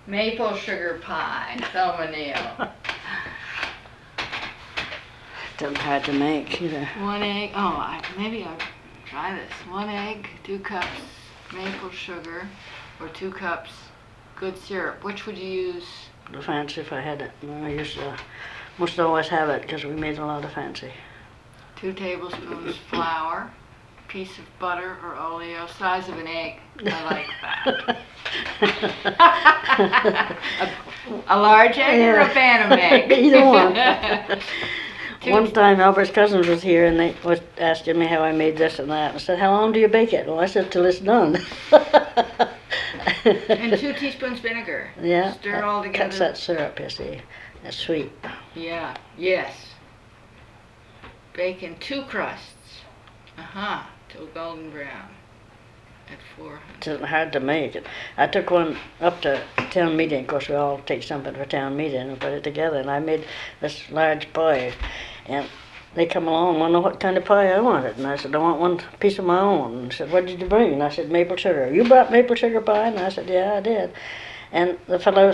Maple sugar pie, Thelma Neal. Doesn't hard to make either. 1 egg, maybe I'll try this. 1 egg, 2 cups maple sugar, or 2 cups good syrup. Which would you use? The fancy if I had it. I used to, must always have it because we made a lot of fancy. 2 tablespoons flour, piece of butter or oleo, size of an egg. I like that. a large egg or a phantom egg? Either one. One time Albert's cousins was here and they was asking me how I made this and that. I said, how long do you bake it? Well, I said, till it's done. And 2 teaspoons vinegar. Yeah. Stir it all together. Cuts that syrup, you see. That's sweet. Yeah, yes. Bake in 2 crusts. Till golden brown. At 400. It's hard to make. I took one up to town meeting. Of course, we all take something for town meeting and put it together. And I made this large pie. And they come along and want to know what kind of pie I wanted. And I said, I want one piece of my own. And they said, what did you bring? And I said, maple sugar. You brought maple sugar pie? And I said, yeah, I did. And the fellow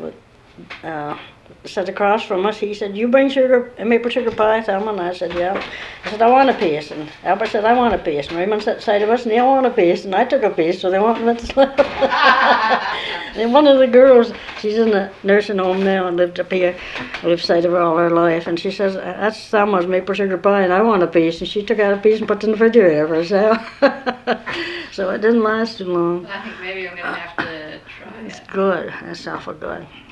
sat across from us. He said, you bring maple sugar pie, Thelma? And I said, yeah. I said, I want a piece. And Albert said, I want a piece. And Raymond sat beside of us, and they all want a piece. And I took a piece, so they wanted me to And one of the girls, she's in a nursing home now and lived up here, lived beside of her all her life. And she says, that's Thelma's maple sugar pie, and I want a piece. And she took out a piece and put it in the refrigerator for herself. So it didn't last too long. I think maybe I'm going to have to try it. It's good. It's awful good.